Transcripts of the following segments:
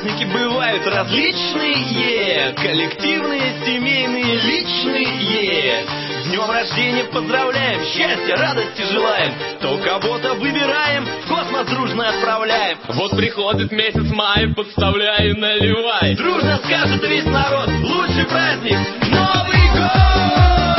Праздники бывают различные, коллективные, семейные, личные. С днем рождения поздравляем, счастья, радости желаем. То кого-то выбираем, в космос дружно отправляем. Вот приходит месяц май, подставляй и наливай. Дружно скажет весь народ, лучший праздник — Новый год!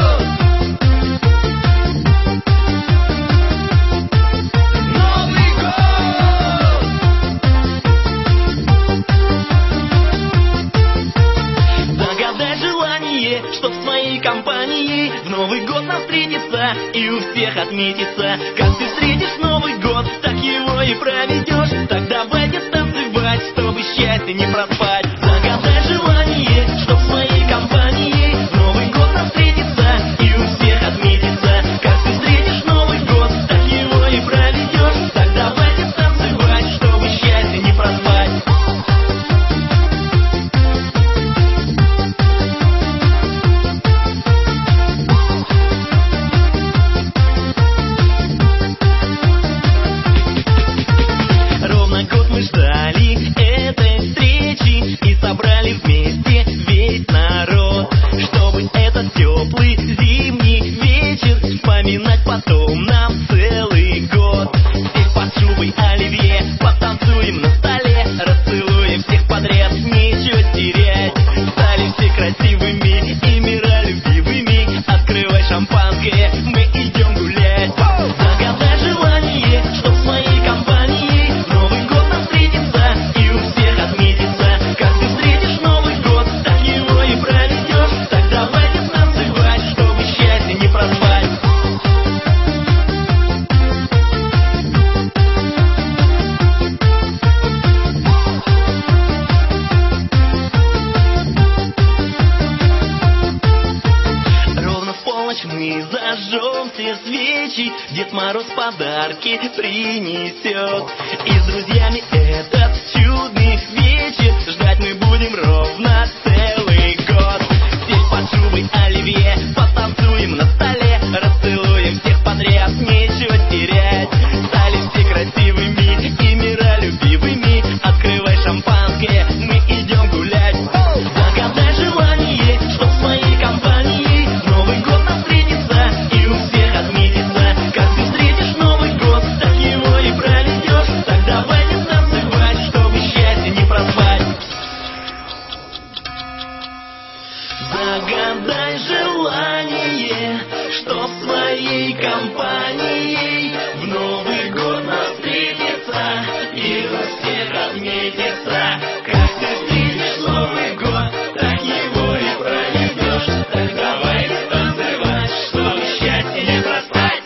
Чтоб с моей компанией в Новый год нам встретиться и у всех отметиться. Как ты встретишь Новый год, так его и проведешь. Так давайте танцевать, чтобы счастье не проспать. Загадай желание, чтоб с моей компанией в Новый год нам встретиться и у всех отметиться. Как ты встретишь Новый год, так его и проведешь. Так давайте танцевать, чтобы счастье не проспать. Ждали этой встречи и собрали вместе весь народ, чтобы этот теплый зимний вечер вспоминать потом нам целый год. Всех под шубой оливье, потанцуем на столе, расцелуем всех подряд, нечего терять. Стали все красивыми и миролюбивыми, открывай шампанское, мы идем гулять. Загадай желание, чтоб с моей компанией в Новый год и у всех отметиться. Как ты встретишь Новый год, так его и проведешь. Так давайте танцевать, чтобы счастье не проспать. Ровно в полночь мы зажжем все свечи, Дед Мороз подарки принесет. И с друзьями этот чудный вечер ждать мы будем ровно целый год. Всех под шубой оливье, потанцуем на столе, расцелуем всех подряд, нечего терять. Стали все красивыми и миролюбивыми, открывай шампанское, мы идем гулять. Загадай желание, чтоб с моей компанией в Новый год нам встретиться и у всех отметиться. Как ты встретишь Новый год, так его и проведешь. Так давайте танцевать, чтобы счастье не проспать. Загадай желание, чтоб с своей компанией в Новый год нам встретиться и у всех отметиться. Как ты встретишь Новый год, так его и проведешь. Так давайте танцевать, чтобы счастье не проспать.